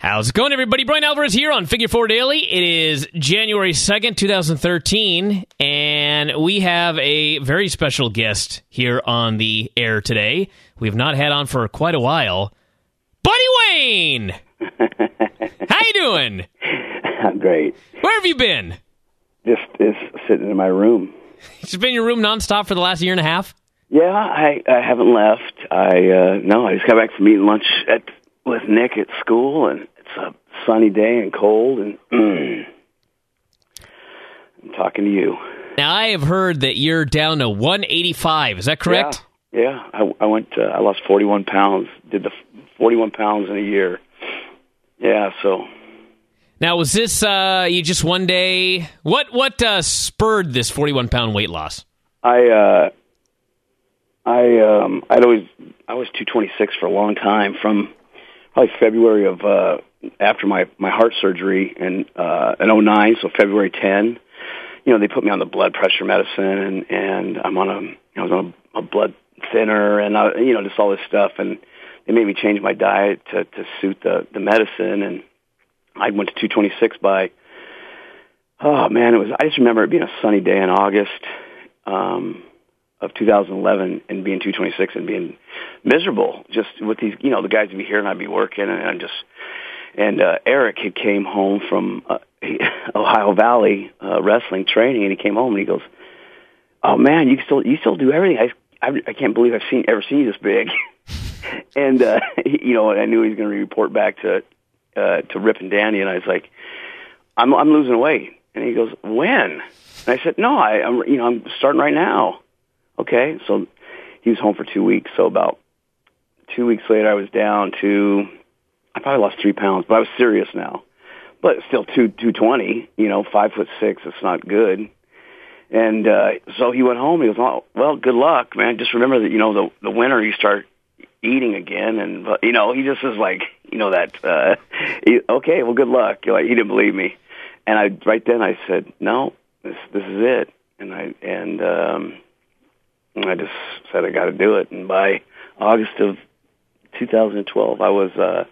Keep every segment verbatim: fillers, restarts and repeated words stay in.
How's it going, everybody? Brian Alvarez here on Figure Four Daily. It is January second, twenty thirteen, and we have a very special guest here on the air today. We've not had on for quite a while. Buddy Wayne! How you doing? I'm great. Where have you been? Just, just sitting in my room. It's been in your room nonstop for the last year and a half? Yeah, I, I haven't left. I uh, no, I just got back from eating lunch at with Nick at school, and it's a sunny day and cold, and mm, I'm talking to you. Now, I have heard that you're down to one eighty-five. Is that correct? Yeah, yeah. I, I went. Uh, I lost forty-one pounds. Did the forty-one pounds in a year. Yeah. So. Now, was this uh, you just one day? What what uh, spurred this forty-one pound weight loss? I uh, I um, I'd always I was two twenty-six for a long time, from probably February of uh, after my, my heart surgery in uh, in oh nine, so February tenth. You know, they put me on the blood pressure medicine, and, and I'm on a I was on a, a blood thinner, and I, you know, just all this stuff, and they made me change my diet to to suit the the medicine, and I went to two twenty-six by, oh man, it was, I just remember it being a sunny day in August um, of two thousand eleven and being two twenty-six and being miserable just with these, you know, the guys would be here and I'd be working, and I'm just, and uh, Eric had came home from uh, Ohio Valley uh, wrestling training, and he came home and he goes, oh man, you still, you still do everything. I, I, I can't believe I've seen, ever seen you this big. and, uh, you know, I knew he was going to report back to, Uh, to Rip and Danny, and I was like, "I'm I'm losing weight." And he goes, "When?" And I said, "No, I, I'm you know I'm starting right now." Okay, so he was home for two weeks. So about two weeks later, I was down to I probably lost three pounds, but I was serious now. But still two two twenty, you know, five foot six. It's not good. And uh, so he went home. He goes, "Oh, well, good luck, man. Just remember that you know the the winter you start eating again." And you know, he just is like, you know that. Uh, he, okay, well, good luck. You're like, he didn't believe me, and I right then I said, no, this this is it. And I and um, I just said I got to do it. And by August of two thousand twelve, I was uh,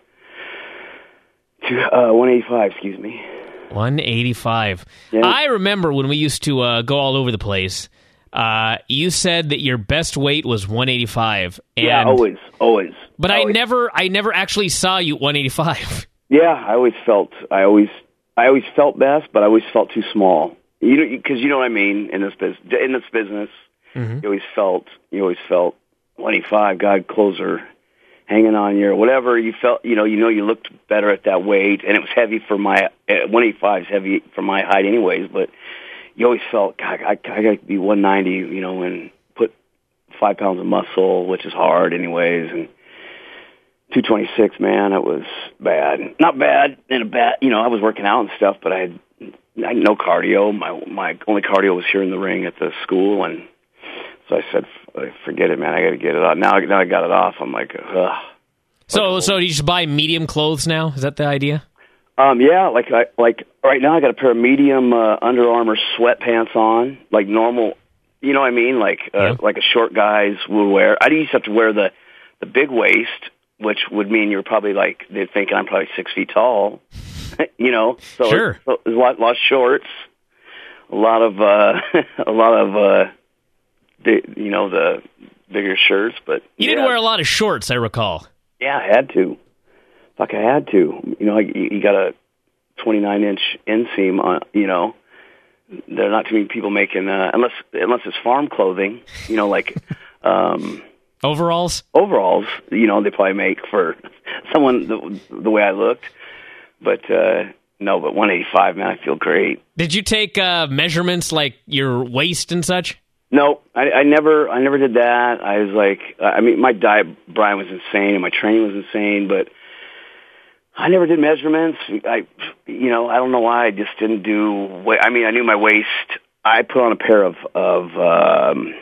two, uh, one eighty-five. Excuse me. one eighty-five. Yeah. I remember when we used to uh, go all over the place. Uh, you said that your best weight was one eighty-five. And, yeah, always, always. But always. I never, I never actually saw you at one eighty-five. Yeah, I always felt, I always, I always felt best, but I always felt too small. You know, because you know what I mean in this business. In this business, mm-hmm. you always felt, you always felt one eighty-five. God, clothes are hanging on you or whatever. You felt, you know, you know, you looked better at that weight, and it was heavy for my one eighty-five is heavy for my height, anyways, but. You always felt, God, I, I got to be one ninety, you know, and put five pounds of muscle, which is hard anyways. And two twenty-six, man, it was bad. Not bad in a bad, you know, I was working out and stuff, but I had, I had no cardio. My my only cardio was here in the ring at the school. And so I said, forget it, man. I got to get it off. Now, now I got it off. I'm like, ugh. So, so you just buy medium clothes now? Is that the idea? Um, yeah, like I, like right now I got a pair of medium uh, Under Armour sweatpants on, like normal, you know what I mean, like uh, yeah. like a short guys would wear. I used to have to wear the the big waist, which would mean you're probably like they're thinking I'm probably six feet tall, you know. So, sure. so there's a lot, lot of shorts, a lot of uh, a lot of uh, the, you know the bigger shirts, but you yeah. didn't wear a lot of shorts, I recall. Yeah, I had to. Fuck, I had to. You know, you, you got a twenty-nine inch inseam on, you know. There are not too many people making, uh, unless unless it's farm clothing, you know, like... Um, overalls? Overalls, you know, they probably make for someone the, the way I looked. But, uh, no, but one eighty-five, man, I feel great. Did you take uh, measurements like your waist and such? No, I, I never I never did that. I was like, I mean, my diet, Brian, was insane, and my training was insane, but... I never did measurements. I, you know, I don't know why I just didn't do. I mean, I knew my waist. I put on a pair of of um,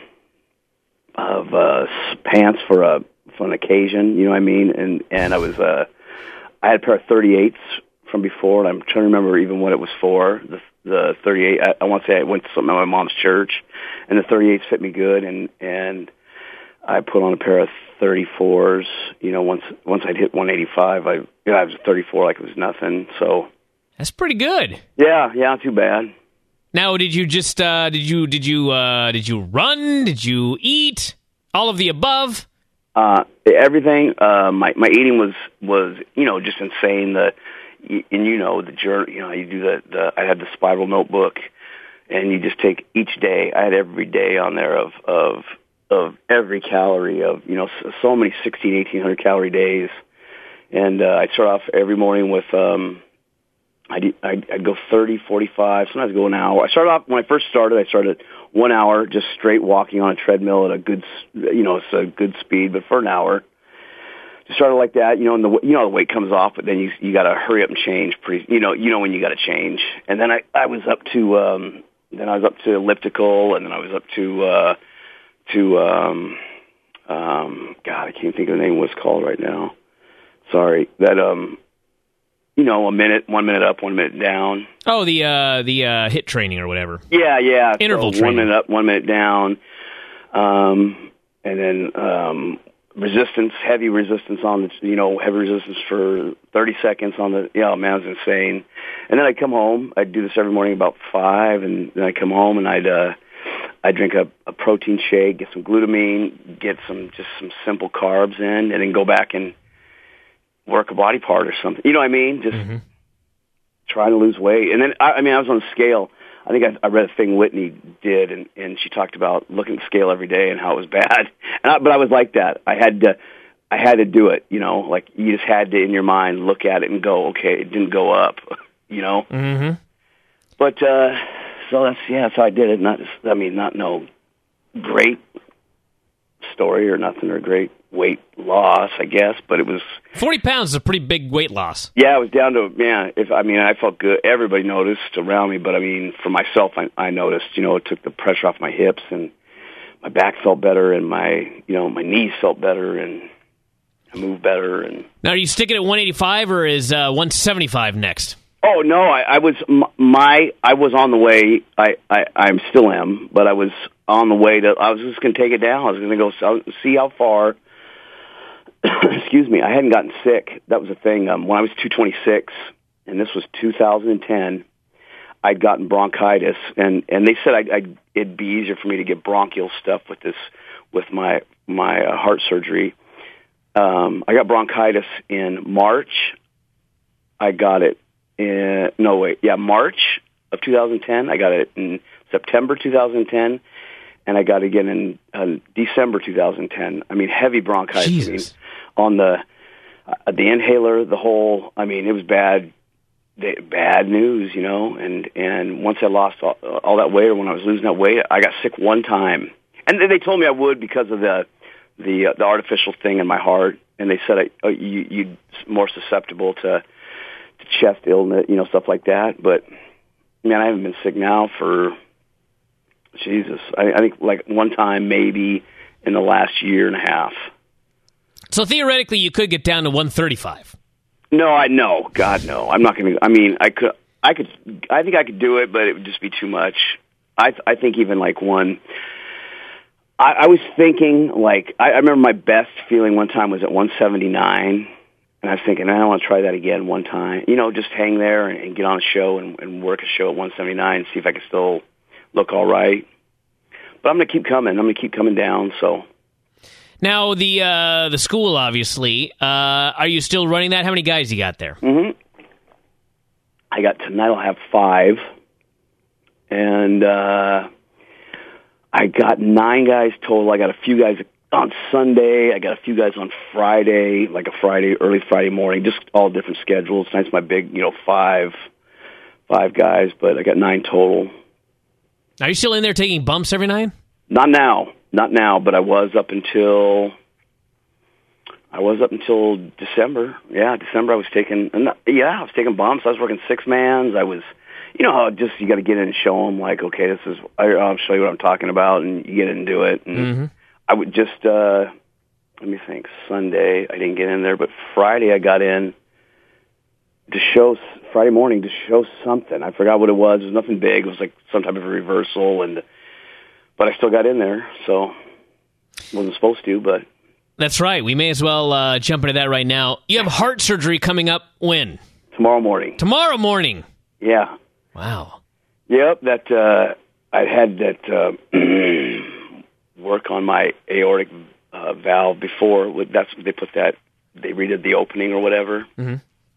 of uh, pants for a for an occasion. You know what I mean? And and I was uh, I had a pair of thirty-eights from before, and I'm trying to remember even what it was for. The the thirty-eight. I, I want to say I went to something at my mom's church, and the thirty-eights fit me good, and and I put on a pair of thirty-fours. You know, once once I'd hit one eighty-five, I you know, I was thirty-four like it was nothing. So that's pretty good. Yeah, yeah, not too bad. Now, did you just uh, did you did you uh, did you run? Did you eat? All of the above? Uh, everything. Uh, my my eating was was you know just insane. The and you know the journey. You know you do the, the I had the spiral notebook, and you just take each day. I had every day on there of of of every calorie of you know so, so many sixteen, eighteen hundred calorie days, and uh, I'd start off every morning with. Um, I'd, I'd, I'd go thirty, forty-five, sometimes I'd go an hour. I started off, when I first started, I started one hour just straight walking on a treadmill at a good, you know, it's a good speed, but for an hour. Just started like that, you know, and the, you know, the weight comes off, but then you, you gotta hurry up and change pretty, you know, you know when you gotta change. And then I, I was up to, um, then I was up to elliptical, and then I was up to, uh, to, um, um, God, I can't think of the name of what it's called right now. Sorry. That, um, You know, a minute, one minute up, one minute down. Oh, the uh, the uh, HIIT training or whatever. Yeah, yeah. Interval so training. One minute up, one minute down, um, and then um, resistance, heavy resistance on the, you know, heavy resistance for thirty seconds on the. Yeah, man, it was insane. And then I'd come home. I'd do this every morning about five, and then I'd come home and I'd uh, I'd drink a, a protein shake, get some glutamine, get some just some simple carbs in, and then go back and work a body part or something. You know what I mean? Just mm-hmm. trying to lose weight. And then, I, I mean, I was on the scale. I think I, I read a thing Whitney did, and, and she talked about looking at the scale every day and how it was bad. And I, but I was like that. I had to, I had to do it. You know, like you just had to in your mind look at it and go, okay, it didn't go up. You know. Mm-hmm. But uh, so that's yeah, that's how I did it. Not just, I mean, not no great story or nothing or great weight loss, I guess, but it was forty pounds is a pretty big weight loss. Yeah, it was down to man. If I mean, I felt good. Everybody noticed around me, but I mean, for myself, I, I noticed. You know, it took the pressure off my hips, and my back felt better, and my you know my knees felt better, and I moved better. And now, are you sticking at one eighty-five or is uh, one seventy-five next? Oh no, I, I was my I was on the way. I I I'm still am, but I was on the way to. I was just going to take it down. I was going to go see how far. Excuse me, I hadn't gotten sick. That was the thing. Um, when I was two twenty-six, and this was two thousand ten, I'd gotten bronchitis, and, and they said I'd, I'd, it'd be easier for me to get bronchial stuff with this, with my my uh, heart surgery. Um, I got bronchitis in March. I got it in no wait, yeah, March of two thousand ten. I got it in September two thousand ten. And I got it again in uh, December two thousand ten. I mean, heavy bronchitis. Jesus. I mean, on the uh, the inhaler, the whole. I mean, it was bad, bad news, you know. And and once I lost all, all that weight, or when I was losing that weight, I got sick one time. And they told me I would because of the the uh, the artificial thing in my heart. And they said I, oh, you you'd more susceptible to to chest illness, you know, stuff like that. But man, I haven't been sick now for. Jesus, I, I think like one time maybe in the last year and a half. So theoretically, you could get down to one thirty-five. No, I no, God no. I'm not going to. I mean, I could, I could, I think I could do it, but it would just be too much. I, I think even like one. I, I was thinking like I, I remember my best feeling one time was at one seventy-nine, and I was thinking I don't want to try that again one time. You know, just hang there and, and get on a show and, and work a show at one seventy-nine, see if I could still. Look all right, but I'm going to keep coming. I'm going to keep coming down. So now the uh, the school, obviously, uh, are you still running that? How many guys you got there? Mm-hmm. I got tonight. I'll have five, and uh, I got nine guys total. I got a few guys on Sunday. I got a few guys on Friday, like a Friday, early Friday morning. Just all different schedules. Tonight's my big, you know, five five guys, but I got nine total. Are you still in there taking bumps every night? Not now, not now, but I was up until I was up until December. Yeah, December I was taking. Yeah, I was taking bumps. I was working six mans. I was, you know, how just you got to get in and show them like, okay, this is. I'll show you what I'm talking about, and you get in and do it. And mm-hmm. I would just uh, let me think. Sunday I didn't get in there, but Friday I got in to show. Friday morning to show something. I forgot what it was. It was nothing big. It was like some type of a reversal, and but I still got in there. So wasn't supposed to, but that's right. We may as well uh, jump into that right now. You have heart surgery coming up when? Tomorrow morning. Tomorrow morning. Yeah. Wow. Yep. That uh, I had that uh, work on my aortic uh, valve before. That's they put that they redid the opening or whatever. Mm-hmm.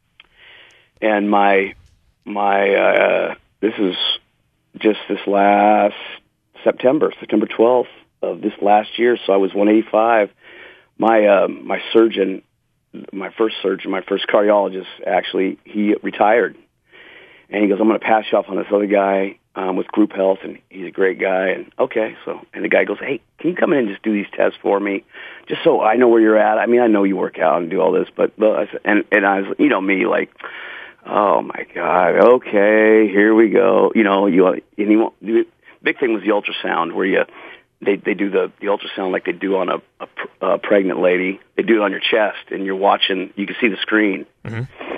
And my my uh, this is just this last September, September twelfth of this last year. So I was one eighty-five. My uh, my surgeon, my first surgeon, my first cardiologist, actually, he retired. And he goes, I'm going to pass you off on this other guy um, with Group Health, and he's a great guy. And okay, so and the guy goes, hey, can you come in and just do these tests for me, just so I know where you're at? I mean, I know you work out and do all this, but, but I said, and and I was, you know, me like, oh my God, okay, here we go. You know, you and he won't. The big thing was the ultrasound, where you they they do the the ultrasound like they do on a, a, a pregnant lady. They do it on your chest, and you're watching. You can see the screen. Mm-hmm.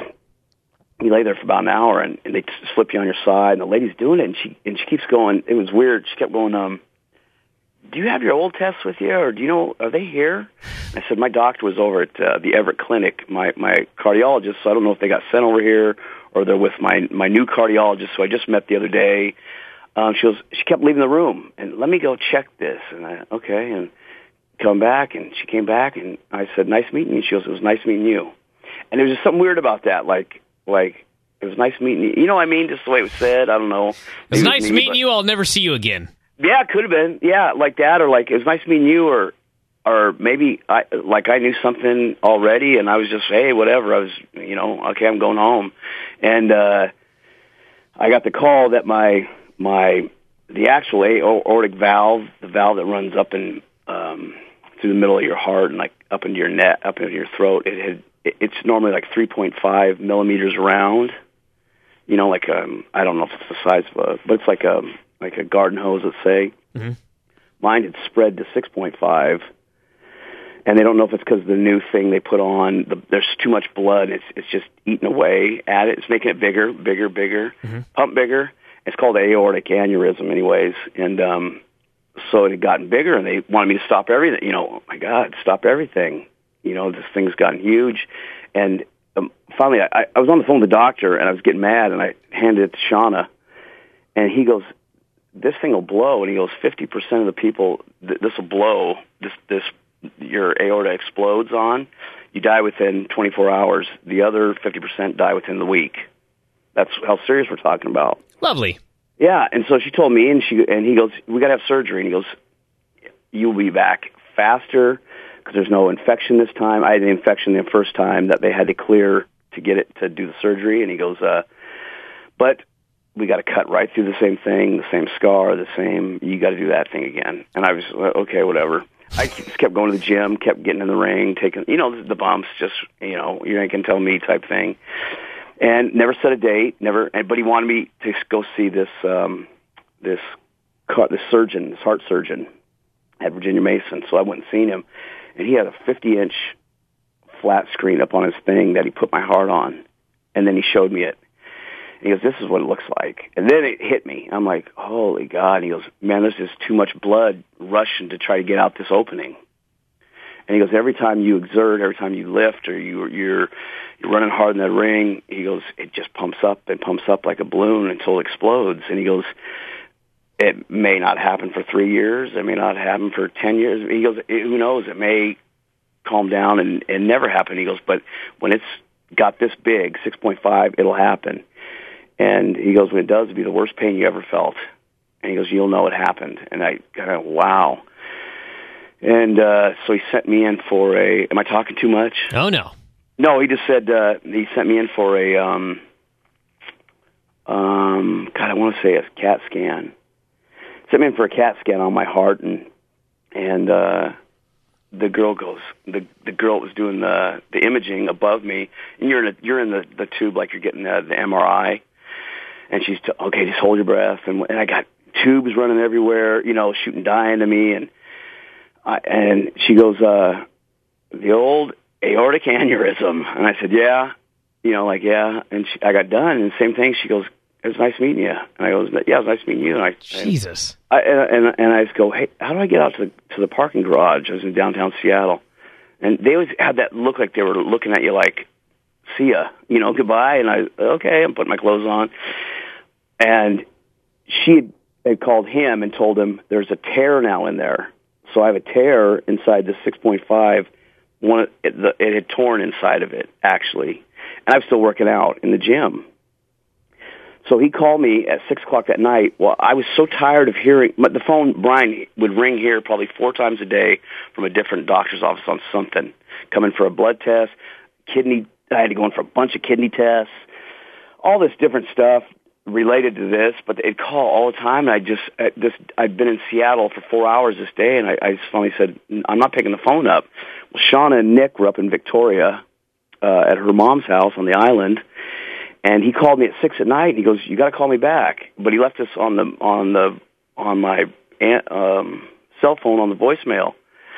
You lay there for about an hour, and, and they slip you on your side, and the lady's doing it, and she and she keeps going. It was weird. She kept going, um, do you have your old tests with you, or do you know, are they here? I said, my doctor was over at uh, the Everett Clinic, my, my cardiologist, so I don't know if they got sent over here, or they're with my, my new cardiologist, who I just met the other day. Um, she was, she kept leaving the room, and let me go check this. And I, okay, and come back, and she came back, and I said, nice meeting you. She goes, it was nice meeting you. And there was just something weird about that, like, Like, it was nice meeting you. You know what I mean? Just the way it was said. I don't know. It was nice me, meeting but, you. I'll never see you again. Yeah, it could have been. Yeah, like that, or like, it was nice meeting you, or or maybe, I like, I knew something already, and I was just, hey, whatever. I was, you know, okay, I'm going home. And uh, I got the call that my, my the actual aortic valve, the valve that runs up and um, through the middle of your heart and, like, up into your neck, up into your throat, it had, it's normally like three point five millimeters around, you know, like, um, I don't know if it's the size of a, but it's like a, like a garden hose, let's say. Mm-hmm. Mine had spread to six point five, and they don't know if it's because of the new thing they put on. The, there's too much blood. It's it's just eating away at it. It's making it bigger, bigger, bigger, mm-hmm. pump bigger. It's called aortic aneurysm anyways. And um, so it had gotten bigger, and they wanted me to stop everything. You know, oh my God, stop everything. You know, this thing's gotten huge. And um, finally, I, I was on the phone with the doctor, and I was getting mad, and I handed it to Shauna. And he goes, this thing will blow. And he goes, fifty percent of the people, th- this will blow. This, this, your aorta explodes on. You die within twenty-four hours. The other fifty percent die within the week. That's how serious we're talking about. Lovely. Yeah, and so she told me, and she and he goes, we got to have surgery. And he goes, you'll be back faster because there's no infection this time. I had an infection the first time that they had to clear to get it to do the surgery. And he goes, uh, but we got to cut right through the same thing, the same scar, the same. You got to do that thing again. And I was okay, whatever. I just kept going to the gym, kept getting in the ring, taking, you know, the bumps, just, you know, you ain't gonna tell me type thing. And never set a date, never, but he wanted me to go see this, um, this, this surgeon, this heart surgeon at Virginia Mason. So I went and seen him, and he had a fifty inch flat screen up on his thing that he put my heart on. And then he showed me it. And he goes, this is what it looks like. And then it hit me. I'm like, holy God. And he goes, man, there's just too much blood rushing to try to get out this opening. And he goes, every time you exert, every time you lift, or you, you're you're running hard in that ring, he goes, it just pumps up and pumps up like a balloon until it explodes. And he goes, it may not happen for three years. It may not happen for ten years. He goes, who knows? It may calm down and, and never happen. He goes, but when it's got this big, six point five, it'll happen. And he goes, when it does, it'll be the worst pain you ever felt. And he goes, you'll know it happened. And I kind of, wow. And uh, so he sent me in for a, am I talking too much? Oh, no. No, he just said, uh, he sent me in for a, um, um, God, I want to say a CAT scan. Sent me in for a CAT scan on my heart, and and uh, the girl goes, the the girl was doing the the imaging above me, and you're in a, you're in the, the tube like you're getting the, the M R I, and she's t- okay, just hold your breath, and and I got tubes running everywhere, you know, shooting dye into me, and I, and she goes, uh, the old aortic aneurysm, and I said, yeah, you know, like yeah, and she, I got done, and the same thing. She goes, it was nice meeting you. And I go, yeah, it was nice meeting you. And I, Jesus. I, and, and, and I just go, hey, how do I get out to the, to the parking garage? I was in downtown Seattle. And they always had that look like they were looking at you like, see ya, you know, goodbye. And I, okay, I'm putting my clothes on. And she had, had called him and told him there's a tear now in there. So I have a tear inside the six point five. One, it, the, it had torn inside of it, actually. And I'm still working out in the gym. So he called me at six o'clock that night. Well, I was so tired of hearing, but the phone, Brian, would ring here probably four times a day from a different doctor's office on something. Coming for a blood test, kidney, I had to go in for a bunch of kidney tests, all this different stuff related to this, but they'd call all the time, and I just, this, I'd been in Seattle for four hours this day, and I, I just finally said, I'm not picking the phone up. Well, Shauna and Nick were up in Victoria uh, at her mom's house on the island, and he called me at six at night, and he goes, you got to call me back. But he left this on the, on the, on my aunt, um, cell phone on the voicemail.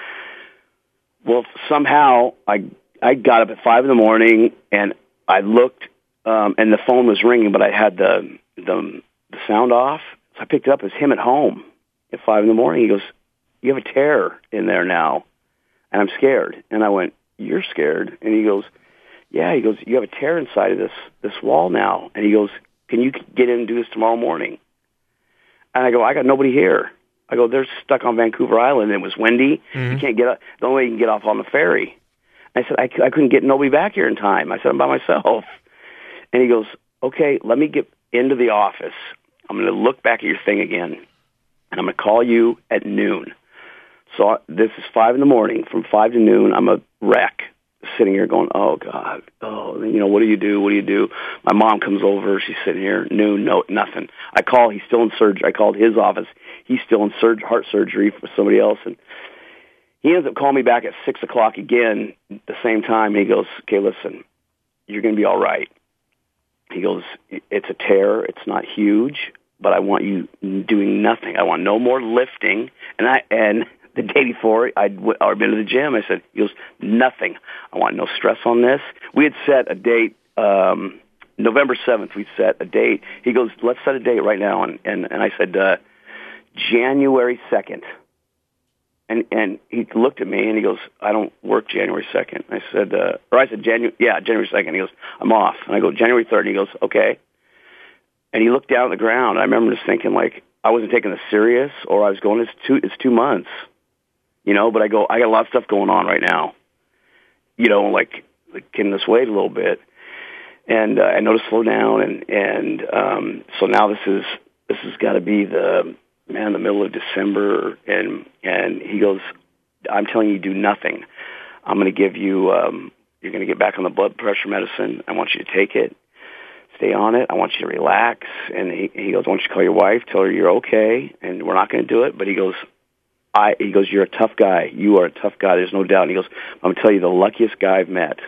Well, somehow I, I got up at five in the morning, and I looked, Um, and the phone was ringing, but I had the, the the sound off. So I picked it up. It was him at home at five in the morning. He goes, you have a tear in there now, and I'm scared. And I went, you're scared? And he goes, yeah. He goes, you have a tear inside of this this wall now. And he goes, can you get in and do this tomorrow morning? And I go, I got nobody here. I go, they're stuck on Vancouver Island. And it was windy. Mm-hmm. You can't get up. The only way you can get off on the ferry. I said, I, I couldn't get nobody back here in time. I said, I'm by myself. And he goes, okay, let me get into the office. I'm going to look back at your thing again, and I'm going to call you at noon. So I, this is five in the morning. From five to noon, I'm a wreck, sitting here going, oh, God, oh, you know, what do you do? What do you do? My mom comes over. She's sitting here, noon, no, nothing. I call. He's still in surgery. I called his office. He's still in surg- heart surgery for somebody else, and he ends up calling me back at six o'clock again, the same time. And he goes, okay, listen, you're going to be all right. He goes, it's a tear. It's not huge, but I want you doing nothing. I want no more lifting. And I and the day before, I'd, I'd been to the gym. I said, he goes, nothing. I want no stress on this. We had set a date, um, November seventh, we set a date. He goes, let's set a date right now. And, and, and I said, uh, January second. And and he looked at me and he goes, I don't work January second. I said, uh, or I said, January, yeah, January second. He goes, I'm off. And I go, January third. And he goes, okay. And he looked down at the ground. I remember just thinking, like, I wasn't taking this serious, or I was going, it's two, it's two months, you know. But I go, I got a lot of stuff going on right now, you know, like, like getting this weight a little bit. And uh, I noticed slow down, and and um, so now this is this has got to be the. man, the middle of December, and and he goes, I'm telling you, do nothing. I'm going to give you, um, you're going to get back on the blood pressure medicine. I want you to take it, stay on it. I want you to relax. And he, he goes, I want you to call your wife, tell her you're okay, and we're not going to do it. But he goes, I, he goes, you're a tough guy. You are a tough guy. There's no doubt. And he goes, I'm going to tell you the luckiest guy I've met.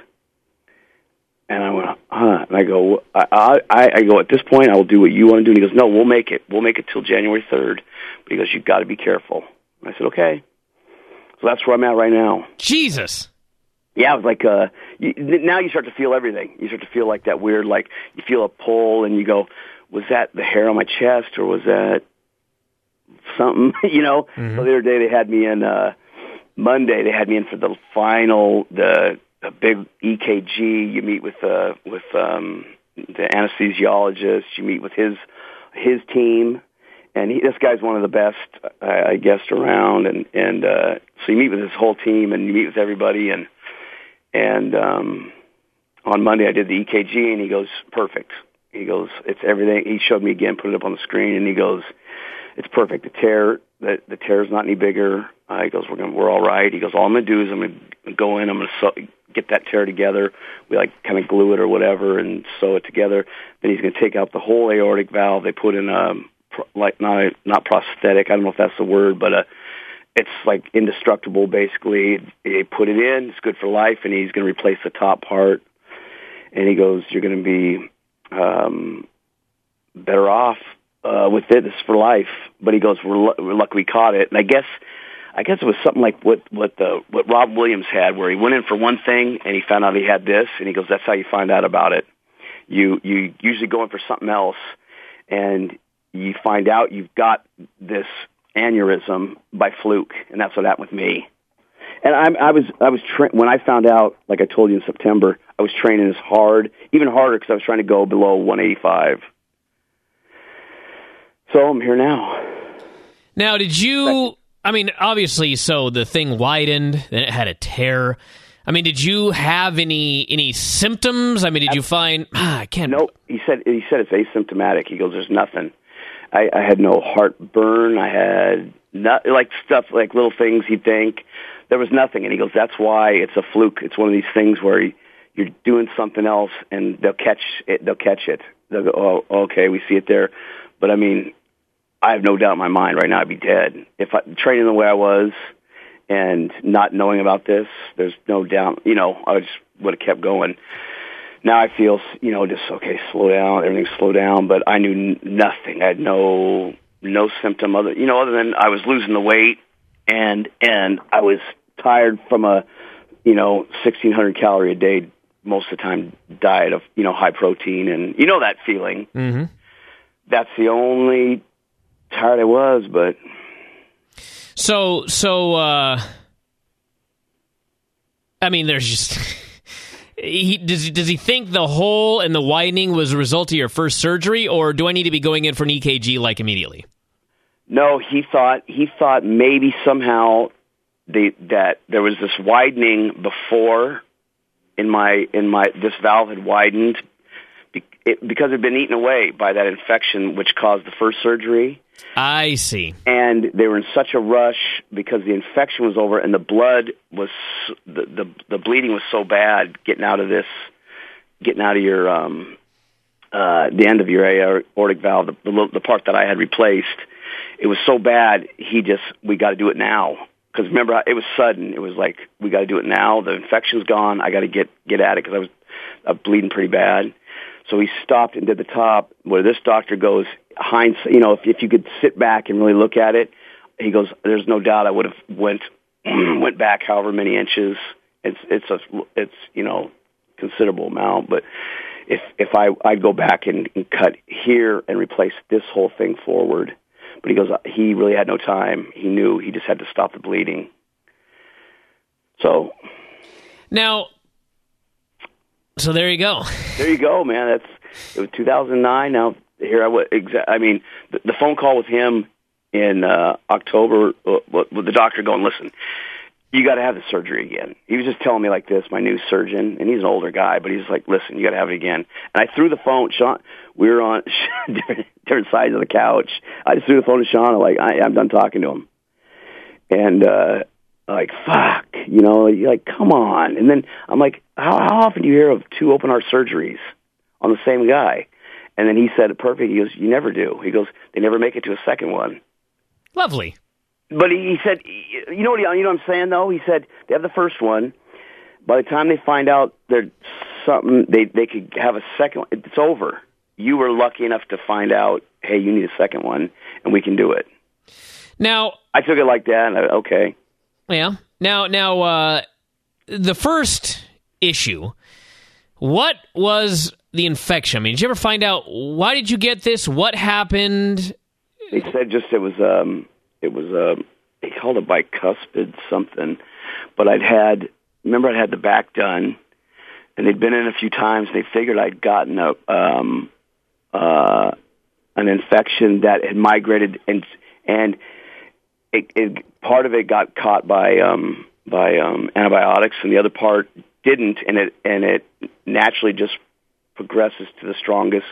And I went, huh? And I go, I, I, I go, at this point, I will do what you want to do. And he goes, no, we'll make it. We'll make it till January third. But he goes, you've got to be careful. And I said, okay. So that's where I'm at right now. Jesus. Yeah, it was like, uh, you, now you start to feel everything. You start to feel like that weird, like, you feel a pull, and you go, was that the hair on my chest, or was that something, you know? Mm-hmm. So the other day they had me in, uh, Monday, they had me in for the final, the, a big E K G. You meet with uh, with um, the anesthesiologist. You meet with his his team, and he, this guy's one of the best, uh, I guess, around. And and uh, so you meet with his whole team, and you meet with everybody. And and um, on Monday I did the E K G, and he goes, perfect. He goes, it's everything. He showed me again, put it up on the screen, and he goes, it's perfect. The tear, the the tear's not any bigger. Uh, he goes, we're gonna, we're all right. He goes, all I'm gonna do is I'm gonna go in. I'm gonna sew, get that tear together. We like kind of glue it or whatever and sew it together. Then he's gonna take out the whole aortic valve. They put in um like not a, not prosthetic. I don't know if that's the word, but uh, it's like indestructible. Basically, they put it in. It's good for life, and he's gonna replace the top part. And he goes, you're gonna be um, better off uh, with it. This is for life. But he goes, we're, we're lucky we caught it. And I guess. I guess it was something like what what the what Rob Williams had, where he went in for one thing and he found out he had this, and he goes, "That's how you find out about it. You you usually go in for something else, and you find out you've got this aneurysm by fluke, and that's what happened with me. And I, I was, I was tra- when I found out, like I told you in September, I was training as hard, even harder, because I was trying to go below one eighty-five. So I'm here now. Now, did you? I mean, obviously, so the thing widened, then it had a tear. I mean, did you have any any symptoms? I mean, did you find? Ah, I can't. Nope. He said he said it's asymptomatic. He goes, "There's nothing." I, I had no heartburn. I had not like stuff like little things. He'd think there was nothing, and he goes, "That's why it's a fluke. It's one of these things where you, you're doing something else, and they'll catch it. They'll catch it. They'll go, oh, okay, we see it there." But I mean, I have no doubt in my mind right now I'd be dead if I training the way I was and not knowing about this. There's no doubt. You know, I just would have kept going. Now I feel, you know, just, okay, slow down, everything slow down, but I knew n- nothing. I had no no symptom other, you know, other than I was losing the weight, and and I was tired from a, you know, sixteen hundred calorie a day, most of the time, diet of, you know, high protein, and you know that feeling. Mm-hmm. That's the only tired I was, but... So, so, uh, I mean, there's just... He, does, does he think the hole and the widening was a result of your first surgery, or do I need to be going in for an E K G like immediately? No, he thought he thought maybe somehow they, that there was this widening before in my in my this valve had widened be, it, because it had been eaten away by that infection which caused the first surgery. I see. And they were in such a rush because the infection was over and the blood was, the, the, the bleeding was so bad getting out of this, getting out of your, um, uh, the end of your aortic valve, the, the, the part that I had replaced. It was so bad, he just, we got to do it now. Because remember, it was sudden. It was like, we got to do it now. The infection's gone. I got to get, get at it because I was uh, bleeding pretty bad. So he stopped and did the top where this doctor goes, Heinz, you know, if if you could sit back and really look at it, he goes, there's no doubt I would have went went back however many inches. It's it's a it's you know considerable amount, but if if I I'd go back and, and cut here and replace this whole thing forward. But he goes, he really had no time. He knew he just had to stop the bleeding. So now, so there you go. There you go, man. That's it was two thousand nine. Now here I was. Exa- I mean, the, the phone call with him in uh, October uh, with the doctor going, listen, you got to have the surgery again. He was just telling me like this, my new surgeon, and he's an older guy, but he's like, listen, you got to have it again. And I threw the phone. Sean, we were on different, different sides of the couch. I just threw the phone to Sean. I'm like, I, I'm done talking to him. And uh, like, fuck, you know, you're like, come on. And then I'm like, how, how often do you hear of two open heart surgeries on the same guy? And then he said it perfect. He goes, you never do. He goes, they never make it to a second one. Lovely. But he, he said, you know what? You know what I'm saying though. He said they have the first one. By the time they find out there's something, they they could have a second. It's over. You were lucky enough to find out. Hey, you need a second one, and we can do it. Now I took it like that. And I, okay. Yeah. Now, now, uh, the first issue. What was the infection? I mean, did you ever find out why did you get this? What happened? They said just it was um it was um they called it bicuspid something, but I'd had remember I'd had the back done, and they'd been in a few times. They figured I'd gotten a um uh an infection that had migrated and and it, it part of it got caught by um by um antibiotics, and the other part didn't, and it and it naturally just progresses to the strongest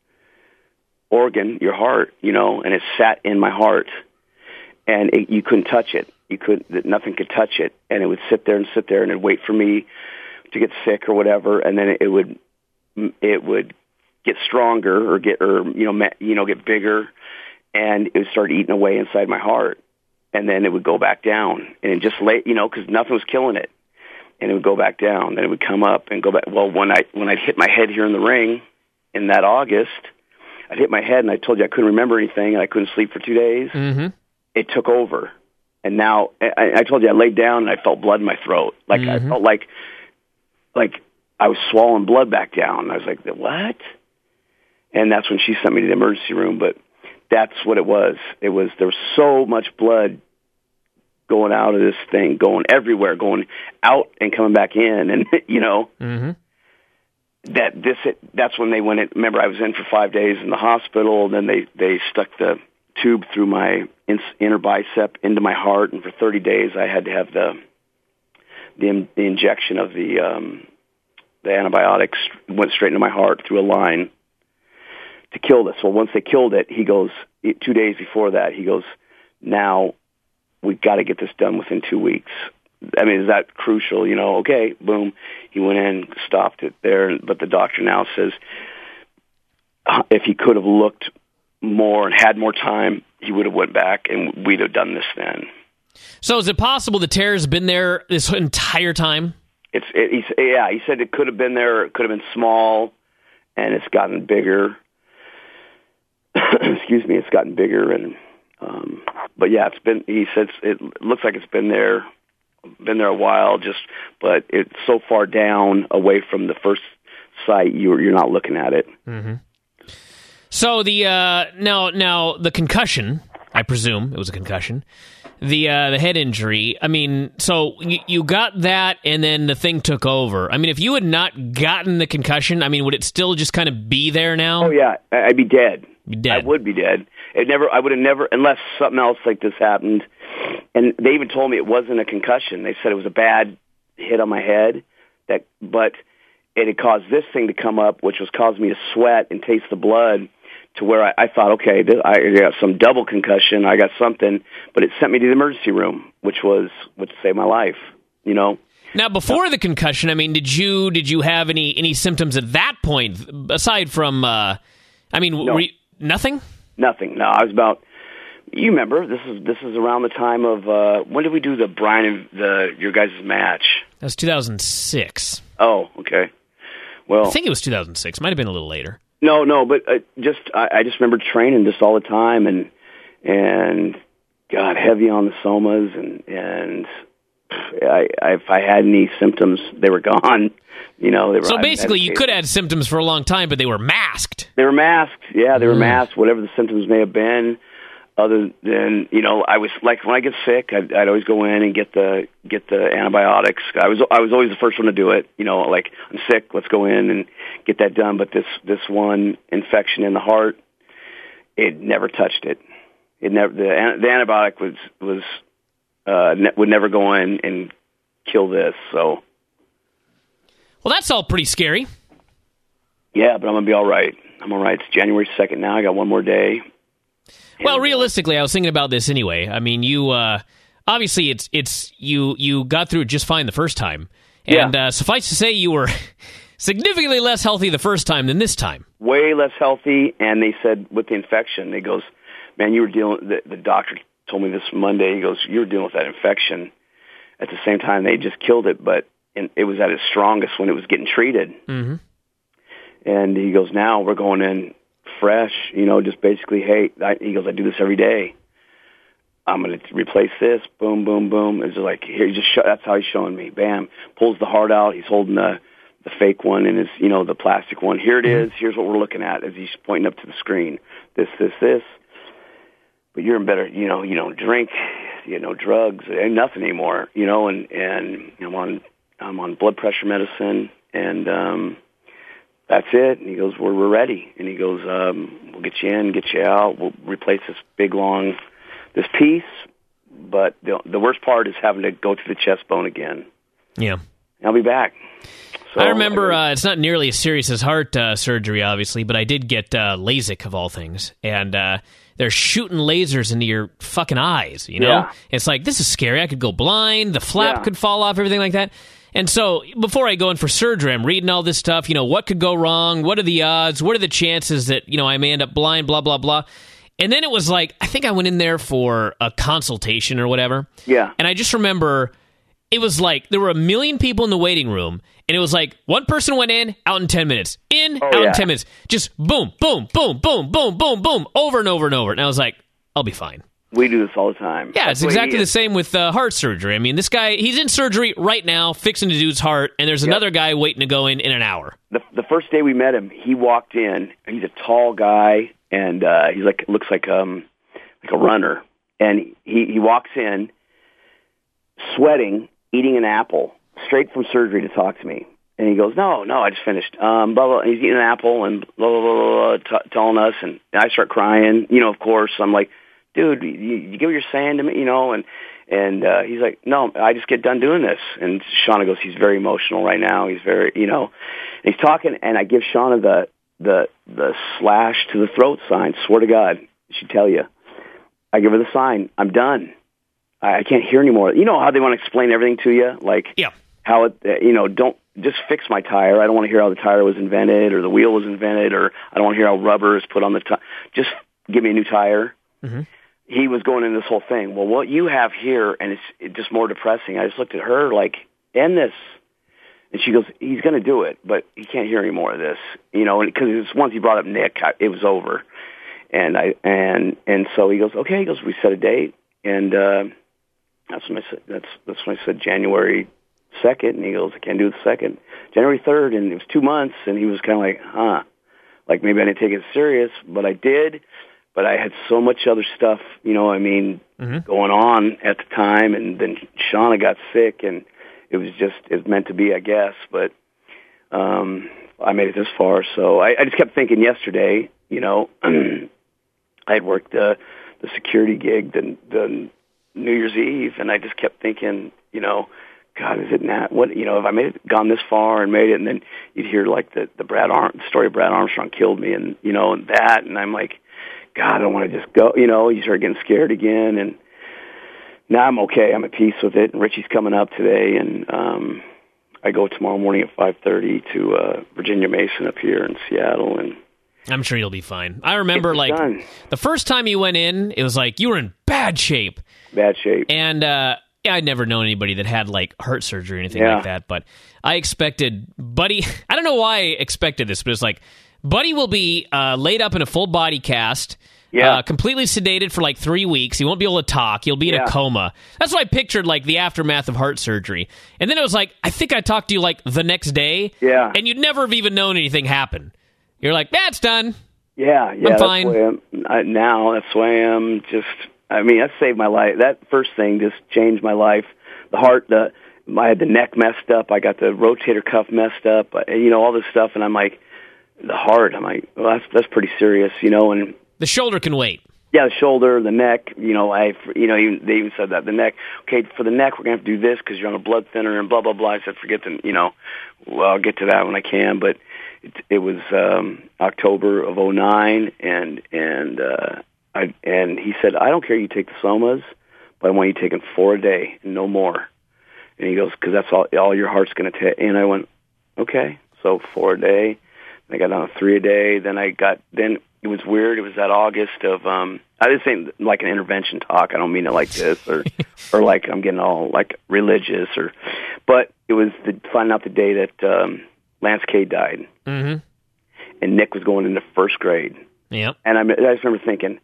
organ, your heart, you know, and it sat in my heart, and it, you couldn't touch it. You could, nothing could touch it, and it would sit there and sit there, and it'd wait for me to get sick or whatever, and then it would, it would get stronger or get, or you know, you know, get bigger, and it would start eating away inside my heart, and then it would go back down, and it just lay, you know, because nothing was killing it. And it would go back down. Then it would come up and go back. Well, when I when I hit my head here in the ring in that August, I'd hit my head, and I told you I couldn't remember anything, and I couldn't sleep for two days. Mm-hmm. It took over, and now I, I told you I laid down and I felt blood in my throat. Like mm-hmm. I felt like like I was swallowing blood back down. I was like, what? and that's when she sent me to the emergency room. But that's what it was. It was there was so much blood going out of this thing, going everywhere, going out and coming back in, and you know mm-hmm. that this. That's when they went in. Remember, I was in for five days in the hospital. And then they they stuck the tube through my inner bicep into my heart, and for thirty days I had to have the the, the injection of the um, the antibiotics went straight into my heart through a line to kill this. Well, once they killed it, he goes, two days before that, he goes, now we've got to get this done within two weeks. I mean, is that crucial? You know, okay, boom. He went in, stopped it there, but the doctor now says uh, if he could have looked more and had more time, he would have went back and we'd have done this then. So is it possible the tear's been there this entire time? It's it, he's, yeah, he said it could have been there, it could have been small, and it's gotten bigger. Excuse me, it's gotten bigger, and um, but yeah, it's been. He says it looks like it's been there, been there a while. Just, but it's so far down away from the first site, you're you're not looking at it. Mm-hmm. So the uh, now now the concussion, I presume it was a concussion. The uh, the head injury. I mean, so you, you got that, and then the thing took over. I mean, if you had not gotten the concussion, I mean, would it still just kind of be there now? Oh yeah, I'd be dead. Be dead. I would be dead. It never. I would have never, unless something else like this happened. And they even told me it wasn't a concussion. They said it was a bad hit on my head. That, but it had caused this thing to come up, which was causing me to sweat and taste the blood. To where I, I thought, okay, this, I got some double concussion, I got something, but it sent me to the emergency room, which was which saved my life. You know. Now, before the concussion, I mean, did you did you have any, any symptoms at that point aside from? Uh, I mean, no. were you, nothing. Nothing. No, I was about. You remember this is this is around the time of uh, when did we do the Brian and the your guys' match? That was two thousand six. Oh, okay. Well, I think it was two thousand six. Might have been a little later. No, no, but uh, just I, I just remember training just all the time, and and God, heavy on the somas, and and I, I, if I had any symptoms, they were gone. You know, they were. So basically, you could have had symptoms for a long time, but they were masked. They were masked. Yeah, they were mm. masked. Whatever the symptoms may have been. Other than, you know, I was like when I get sick, I'd, I'd always go in and get the get the antibiotics. I was I was always the first one to do it. You know, like I'm sick, let's go in and get that done. But this this one infection in the heart, it never touched it. It never the the antibiotic was was uh, ne- would never go in and kill this. So, well, that's all pretty scary. Yeah, but I'm gonna be all right. I'm all right. It's January second now. I got one more day. Well, realistically, I was thinking about this anyway. I mean, you uh, obviously it's it's you you got through it just fine the first time, and yeah. uh, suffice to say, you were significantly less healthy the first time than this time. Way less healthy, and they said with the infection, they goes, man, you were dealing. The, the doctor told me this Monday. He goes, you were dealing with that infection. At the same time, they just killed it, but it was at its strongest when it was getting treated. Mm-hmm. And he goes, now we're going in fresh, you know, just basically, hey, I, he goes, I do this every day. I'm going to replace this, boom, boom, boom. It's just like, here, he just show, that's how he's showing me. Bam, pulls the heart out. He's holding the the fake one and his, you know, the plastic one. Here it is. Here's what we're looking at as he's pointing up to the screen. This, this, this. But you're in better, you know, you don't drink, you know, drugs, and nothing anymore, you know, and, and I'm on, I'm on blood pressure medicine, and, um, that's it. And he goes, well, we're ready. And he goes, um, we'll get you in, get you out. We'll replace this big, long, this piece. But the, the worst part is having to go to the chest bone again. Yeah. I'll be back. So, I remember uh, it's not nearly as serious as heart uh, surgery, obviously, but I did get uh, LASIK, of all things. And uh, they're shooting lasers into your fucking eyes, you know? Yeah. It's like, this is scary. I could go blind. The flap Yeah. could fall off, everything like that. And so before I go in for surgery, I'm reading all this stuff, you know, what could go wrong? What are the odds? What are the chances that, you know, I may end up blind, blah, blah, blah. And then it was like, I think I went in there for a consultation or whatever. Yeah. And I just remember it was like there were a million people in the waiting room. And it was like one person went in, out in ten minutes. In, Oh, out yeah. in ten minutes. Just boom, boom, boom, boom, boom, boom, boom, over and over and over. And I was like, I'll be fine. We do this all the time. Yeah, That's it's exactly the the same with uh, heart surgery. I mean, this guy, he's in surgery right now, fixing to do his heart, and there's another yep. guy waiting to go in in an hour. The, the first day we met him, he walked in. He's a tall guy, and uh, he's like looks like um like a runner. And he, he walks in, sweating, eating an apple, straight from surgery to talk to me. And he goes, no, no, I just finished. Um, blah, blah. And he's eating an apple and blah, blah, blah, blah, t- telling us. And I start crying. You know, of course, I'm like, dude, you, you get what you're saying to me, you know? And and uh, he's like, no, I just get done doing this. And Shauna goes, he's very emotional right now. He's very, you know. And he's talking, and I give Shauna the, the, the slash to the throat sign. Swear to God, she'd tell you. I give her the sign. I'm done. I, I can't hear anymore. You know how they want to explain everything to you? Like, yeah. how it, uh, you know, don't, just fix my tire. I don't want to hear how the tire was invented or the wheel was invented, or I don't want to hear how rubber is put on the tire. Just give me a new tire. Mm-hmm. He was going into this whole thing. Well, what you have here, and it's it just more depressing. I just looked at her like, end this. And she goes, he's going to do it, but he can't hear any more of this. You know, because once he brought up Nick, I, it was over. And I and and so he goes, okay. He goes, we set a date, and uh, that's when I said that's that's when I said January second, and he goes, I can't do the second. January third, and it was two months, and he was kind of like, huh, like maybe I didn't take it serious, but I did. But I had so much other stuff, you know, I mean, mm-hmm. going on at the time, and then Shauna got sick, and it was just, it was meant to be, I guess, but um, I made it this far, so I, I just kept thinking yesterday, you know, I had worked the, the security gig the, the New Year's Eve, and I just kept thinking, you know, God, is it not, what, you know, if I made it, gone this far and made it, and then you'd hear, like, the, the Brad Arm, the story of Brad Armstrong killed me, and, you know, and that, and I'm like, God, I don't want to just go, you know, you start getting scared again, and now I'm okay. I'm at peace with it, and Richie's coming up today, and um, I go tomorrow morning at five thirty to uh, Virginia Mason up here in Seattle, and I'm sure you'll be fine. I remember, like, done. The first time you went in, it was like you were in bad shape. Bad shape. And, uh, yeah, I'd never known anybody that had, like, heart surgery or anything yeah. like that, but I expected Buddy, I don't know why I expected this, but it's like, Buddy will be uh, laid up in a full body cast, yeah. uh, completely sedated for like three weeks. He won't be able to talk. He'll be in yeah. a coma. That's what I pictured, like the aftermath of heart surgery. And then it was like, I think I talked to you like the next day, yeah. and you'd never have even known anything happened. You're like, that's done. Yeah, yeah. I'm that's fine. The way I'm, I, now that's the way I'm just. I mean, that saved my life. That first thing just changed my life. The heart, the I had the neck messed up. I got the rotator cuff messed up. You know, all this stuff, and I'm like. The heart, I'm like, well, that's that's pretty serious, you know. And the shoulder can wait. Yeah, the shoulder, the neck, you know. I, you know, even, they even said that the neck. Okay, for the neck, we're gonna have to do this because you're on a blood thinner and blah blah blah. I said, forget the, you know. Well, I'll get to that when I can. But it, it was um, October of oh nine, and and uh, I and he said, I don't care you take the somas, but I want you taking four a day and no more. And he goes, because that's all all your heart's gonna take. And I went, okay, so four a day. I got on a three a day. Then I got, then it was weird. It was that August of, um, I didn't say like an intervention talk. I don't mean it like this or, or like I'm getting all like religious or, but it was the, finding out the day that, um, Lance Cade died. Mm-hmm. And Nick was going into first grade. Yep. And I, I just remember thinking,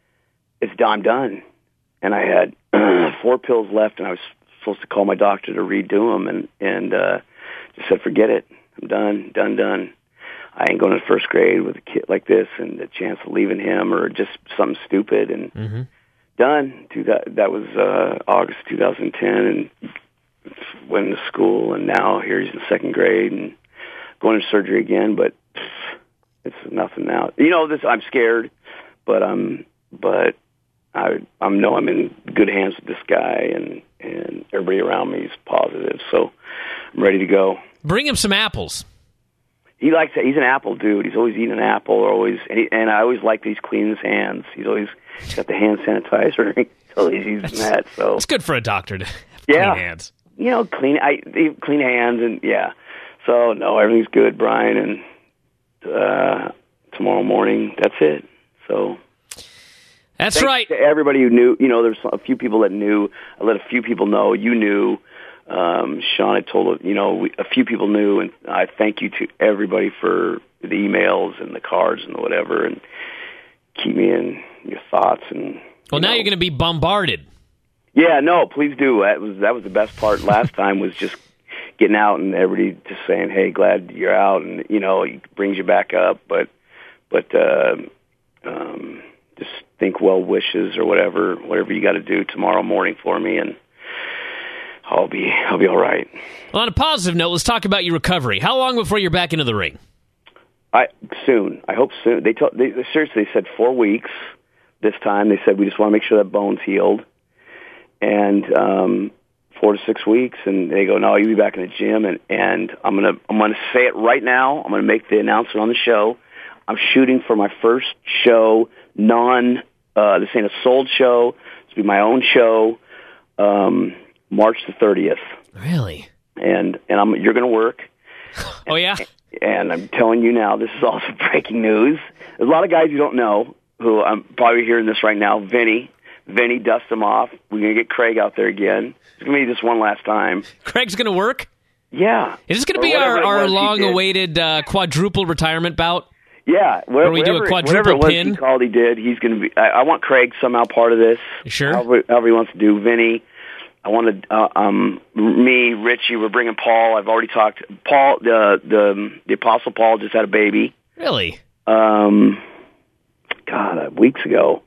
it's I'm done. And I had four pills left, and I was supposed to call my doctor to redo them, and, and, uh, just said, forget it. I'm done, done, done. I ain't going to first grade with a kid like this and the chance of leaving him or just something stupid. And mm-hmm. done. That, that was uh, August two thousand ten, and went into school, and now here he's in second grade and going to surgery again. But it's nothing now. You know, this I'm scared, but I'm but I I'm know I'm in good hands with this guy, and and everybody around me is positive, so I'm ready to go. Bring him some apples. He likes it. He's an apple dude. He's always eating an apple, or always, and, he, and I always like that he's cleaning his hands. He's always got the hand sanitizer. He's always using That's, that. So it's good for a doctor to have yeah. clean hands. You know, clean. I clean hands, and yeah. So no, everything's good, Brian. And uh, tomorrow morning, that's it. So that's right. To everybody who knew, you know, there's a few people that knew. I let a few people know. You knew. Um, Sean had told, you know, we, a few people knew, and I thank you to everybody for the emails and the cards and the whatever, and keep me in your thoughts. And Well, you now know. you're going to be bombarded. Yeah, no, please do. That was that was the best part last time was just getting out and everybody just saying, "Hey, glad you're out," and you know, it brings you back up. But but uh, um, just think well wishes or whatever, whatever you got to do tomorrow morning for me, and I'll be I'll be all right. Well, on a positive note, let's talk about your recovery. How long before you're back into the ring? I soon. I hope soon. They told they seriously they said four weeks. This time they said we just want to make sure that bone's healed, and um, four to six weeks. And they go, no, you'll be back in the gym. And, and I'm gonna I'm gonna say it right now. I'm gonna make the announcement on the show. I'm shooting for my first show, non. Uh, this ain't a sold show. This will be my own show, um, March the thirtieth. Really? And and I'm you're gonna work. Oh yeah. And I'm telling you now, this is also breaking news. There's a lot of guys you don't know who I'm probably hearing this right now. Vinny, Vinny, dust him off. We're going to get Craig out there again. It's going to be just one last time. Craig's going to work? Yeah. Is this going to be our, our long-awaited uh, quadruple retirement bout? Yeah. Whatever, Where we do a quadruple whatever it was pin? he called he did, he's going to be... I, I want Craig somehow part of this. Sure. However, however he wants to do. Vinny, I want to... Uh, um, me, Richie, we're bringing Paul. I've already talked... Paul, the, the, the Apostle Paul just had a baby. Really? Um... God, uh, weeks ago.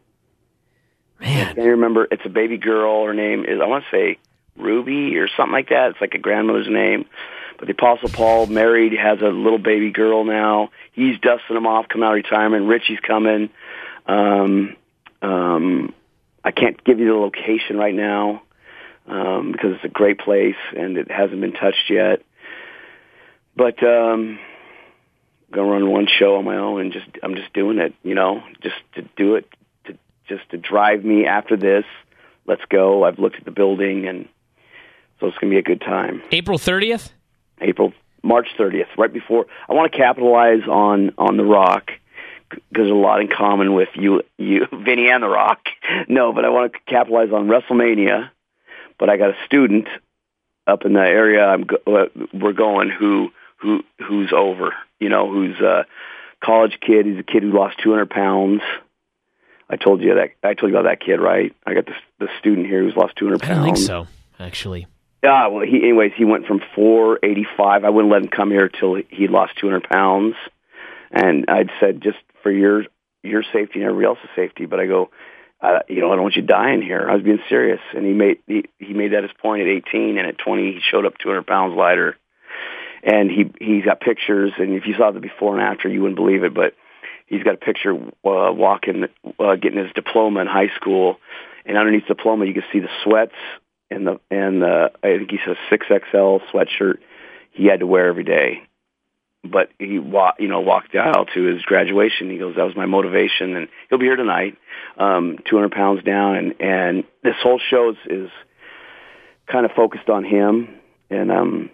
Man. I can't remember. It's a baby girl. Her name is, I want to say, Ruby or something like that. It's like a grandmother's name. But the Apostle Paul married, has a little baby girl now. He's dusting them off, coming out of retirement. Richie's coming. Um, um, I can't give you the location right now um, because it's a great place and it hasn't been touched yet. But... Um, gonna run one show on my own and just I'm just doing it, you know, just to do it, to just to drive me after this. Let's go. I've looked at the building, and so it's gonna be a good time. April thirtieth? April March thirtieth, right before. I want to capitalize on on The Rock because there's a lot in common with you, you, Vinny, and The Rock. No, but I want to capitalize on WrestleMania. But I got a student up in the area I'm go, uh, we're going who. Who who's over, you know, who's a college kid. He's a kid who lost two hundred pounds. I told you that. I told you about that kid, right? I got the the student here who's lost two hundred pounds. I don't think so, actually. Yeah, well, he, anyways, he went from four eighty-five. I wouldn't let him come here till he lost two hundred pounds. And I'd said, just for your your safety and everybody else's safety. But I go, uh, you know, I don't want you dying here. I was being serious. And he made he, he made that his point at eighteen, and at twenty, he showed up two hundred pounds lighter. And he he's got pictures, and if you saw the before and after, you wouldn't believe it. But he's got a picture uh, walking, uh, getting his diploma in high school, and underneath the diploma, you can see the sweats and the and the I think he says six X L sweatshirt he had to wear every day. But he wa- you know walked the aisle to his graduation. He goes, that was my motivation, and he'll be here tonight, um, two hundred pounds down, and and this whole show is, is kind of focused on him, and um.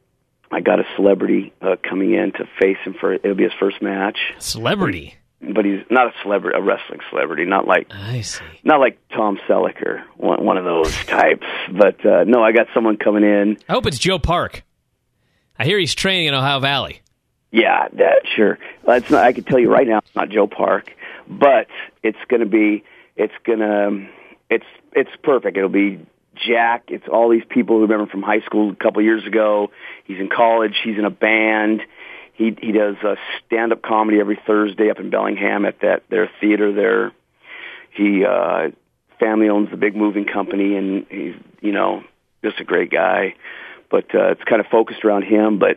I got a celebrity uh, coming in to face him for it'll be his first match. Celebrity, but he's not a celebrity, a wrestling celebrity, not like I see, not like Tom Selleck or one, one of those types. But uh, no, I got someone coming in. I hope it's Joe Park. I hear he's training in Ohio Valley. Yeah, that sure. Well, it's not, I can tell you right now, it's not Joe Park, but it's going to be. It's gonna. It's it's perfect. It'll be. Jack, it's all these people who remember from high school a couple years ago. He's in college. He's in a band. He he does a stand-up comedy every Thursday up in Bellingham at that their theater there. He uh, family owns the big moving company, and he's you know just a great guy. But uh, it's kind of focused around him. But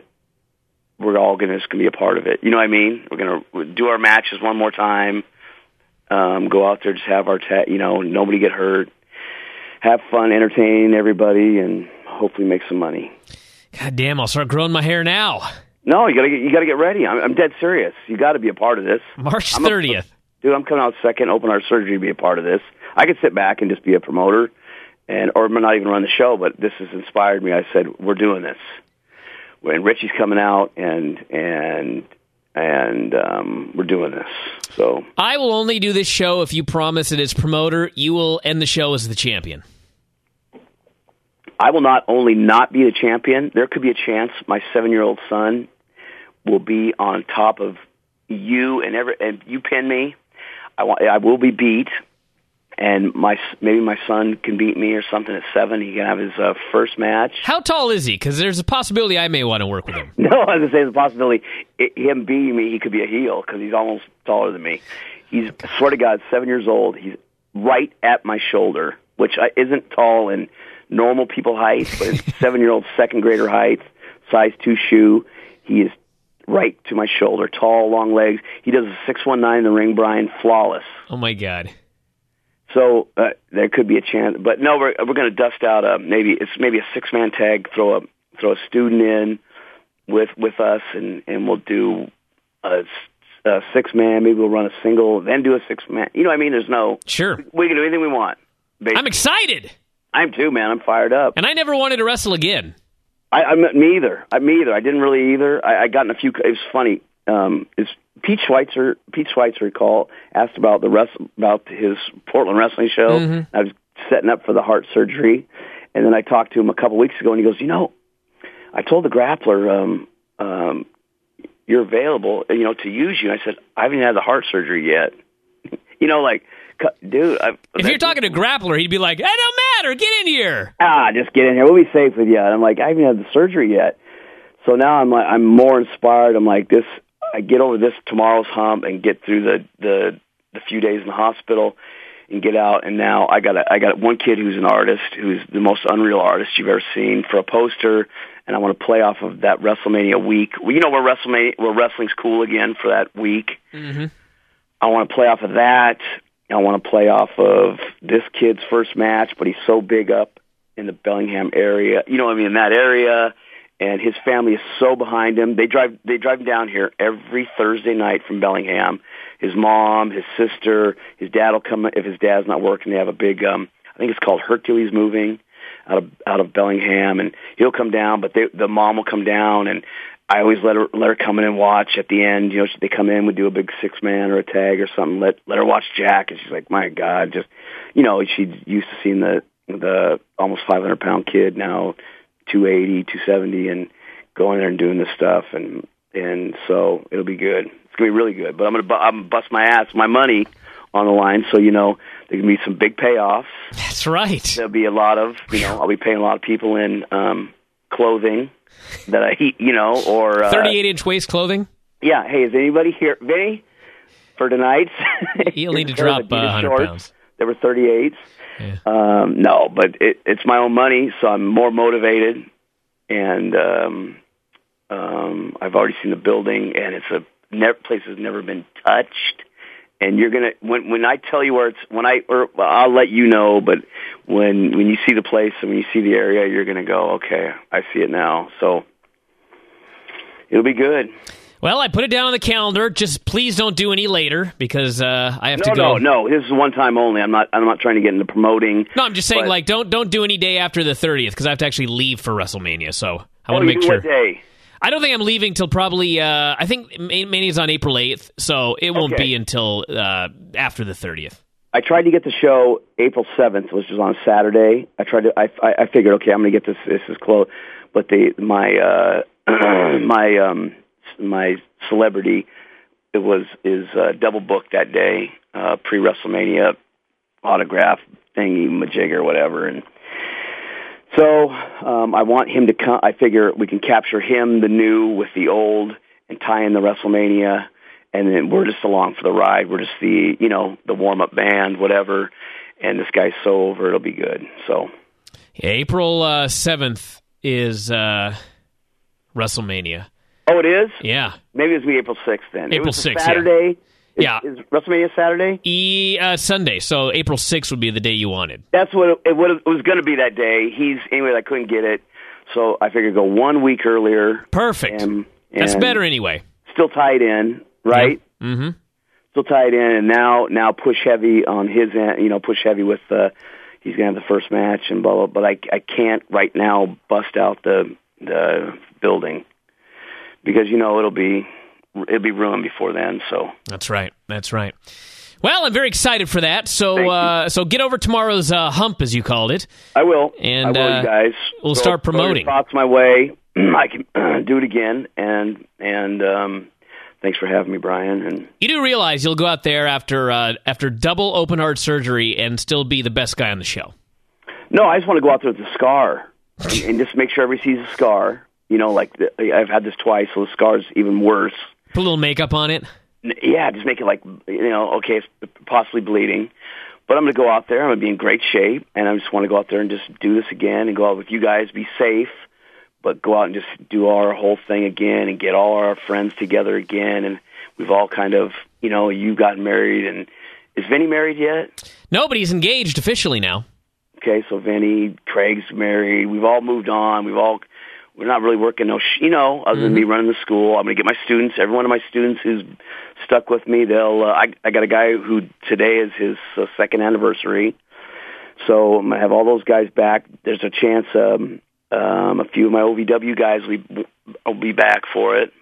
we're all gonna just gonna be a part of it. You know what I mean? We're gonna do our matches one more time. Um, go out there, just have our ta- you know nobody get hurt. Have fun, entertain everybody, and hopefully make some money. God damn! I'll start growing my hair now. No, you gotta get you gotta get ready. I'm, I'm dead serious. You got to be a part of this. March thirtieth, dude. I'm coming out second, open heart surgery to be a part of this. I could sit back and just be a promoter, and or not even run the show. But this has inspired me. I said, we're doing this. When Richie's coming out, and and and um, we're doing this. So I will only do this show if you promise that as promoter, you will end the show as the champion. I will not only not be the champion, there could be a chance my seven-year-old son will be on top of you and every, and you pin me. I want, I will be beat. and my maybe my son can beat me or something at seven. He can have his uh, first match. How tall is he? Because there's a possibility I may want to work with him. No, I was going to say there's a possibility it, him beating me, he could be a heel because he's almost taller than me. He's, I swear to God, seven years old. He's right at my shoulder, which isn't tall in normal people height, but it's seven-year-old second grader height, size two shoe. He is right to my shoulder, tall, long legs. He does a six one nine in the ring, Brian, flawless. Oh, my God. So uh, there could be a chance, but no, we're we're going to dust out a maybe it's maybe a six man tag. Throw a throw a student in with with us, and, and we'll do a, a six man. Maybe we'll run a single, then do a six man. You know, what I mean, there's no sure we can do anything we want. Basically. I'm excited. I'm too, man. I'm fired up. And I never wanted to wrestle again. I, I me either. I me either. I didn't really either. I, I got in a few. It was funny. Um, is Pete Schweitzer? Pete Schweitzer call asked about the rest about his Portland wrestling show. Mm-hmm. I was setting up for the heart surgery, and then I talked to him a couple weeks ago, and he goes, "You know, I told the grappler, um, um, you're available, you know, to use you." And I said, "I haven't had the heart surgery yet." You know, like, dude. I, if you're talking to grappler, he'd be like, "It don't matter. Get in here." Ah, just get in here. We'll be safe with you. And I'm like, I haven't had the surgery yet, so now I'm like, I'm more inspired. I'm like this. I get over this tomorrow's hump and get through the, the the few days in the hospital and get out. And now I got a, I got one kid who's an artist, who's the most unreal artist you've ever seen for a poster. And I want to play off of that WrestleMania week. Well, you know, where WrestleMania, where wrestling's cool again for that week. Mm-hmm. I want to play off of that. I want to play off of this kid's first match, but he's so big up in the Bellingham area. You know what I mean? In that area. And his family is so behind him. They drive they drive him down here every Thursday night from Bellingham. His mom, his sister, his dad will come if his dad's not working. They have a big, um, I think it's called Hercules Moving out of out of Bellingham, and he'll come down. But they, the mom will come down, and I always let her let her come in and watch at the end. You know, they come in, we do a big six man or a tag or something. Let let her watch Jack, and she's like, my God, just you know, she's used to seeing the the almost five hundred pound kid now. two eighty, two seventy, and going there and doing this stuff, and and so it'll be good. It's gonna be really good. But I'm gonna bu- I'm gonna bust my ass, my money on the line. So you know there can be some big payoffs. That's right. There'll be a lot of you know I'll be paying a lot of people in um, clothing that I you know or uh, thirty-eight inch waist clothing. Yeah. Hey, is anybody here, Vinny, for tonight? You'll need to drop uh, one hundred pounds. There were thirty-eights. Yeah. Um, no, but it, it's my own money, so I'm more motivated, and um, um, I've already seen the building, and it's a ne- place has never been touched. And you're gonna when when I tell you where it's when I or well, I'll let you know, but when when you see the place and when you see the area, you're gonna go, okay, I see it now. So it'll be good. Well, I put it down on the calendar. Just please don't do any later because uh, I have no, to go. No, no, no. This is one time only. I'm not. I'm not trying to get into promoting. No, I'm just saying, but... like, don't don't do any day after the thirtieth because I have to actually leave for WrestleMania. So I oh, want to make you sure. What day? I don't think I'm leaving till probably. Uh, I think Mania's on April eighth, so it won't okay. be until uh, after the thirtieth. I tried to get the show April seventh, which was on Saturday. I tried to. I I, I figured, okay, I'm going to get this. This is close, but the my uh, my um my celebrity it was is uh, double booked that day, uh, pre WrestleMania autograph thingy majig or whatever, and so um, I want him to come. I figure we can capture him, the new with the old, and tie in the WrestleMania, and then we're just along for the ride. We're just the you know the warm up band, whatever. And this guy's so over, it'll be good. So yeah, April uh, seventh is uh, WrestleMania. Oh, it is? Yeah. Maybe it's be April sixth then. April it was sixth, Saturday. Yeah. Is, is WrestleMania Saturday? E, uh, Sunday. So April sixth would be the day you wanted. That's what it, it, would, it was going to be that day. He's anyway. I couldn't get it, so I figured go one week earlier. Perfect. And, and That's better anyway. Still tied in, right? Yeah. Mm-hmm. Still tied in, and now now push heavy on his end. You know, push heavy with the. He's going to have the first match and blah blah. But I I can't right now bust out the the building. Because, you know, it'll be it'll be ruined before then. So That's right. That's right. Well, I'm very excited for that. So uh, so get over tomorrow's uh, hump, as you called it. I will. And, I will, uh, you guys. We'll throw, start promoting. Throw your thoughts my way. I can do it again. And, and um, thanks for having me, Brian. And you do realize you'll go out there after uh, after double open heart surgery and still be the best guy on the show. No, I just want to go out there with a scar and, and just make sure everybody sees a scar. You know, like the, I've had this twice, so the scar's even worse. Put a little makeup on it. Yeah, just make it like, you know, okay, it's possibly bleeding. But I'm going to go out there. I'm going to be in great shape, and I just want to go out there and just do this again and go out with you guys, be safe, but go out and just do our whole thing again and get all our friends together again. And we've all kind of, you know, you got married. And is Vinny married yet? No, but he's engaged officially now. Okay, so Vinny, Craig's married. We've all moved on. We've all, we're not really working, no, sh- you know, other than mm-hmm. me running the school. I'm going to get my students, every one of my students who's stuck with me, they'll, uh, I, I got a guy who today is his uh, second anniversary. So I'm going to have all those guys back. There's a chance um, um, a few of my O V W guys will, will be back for it.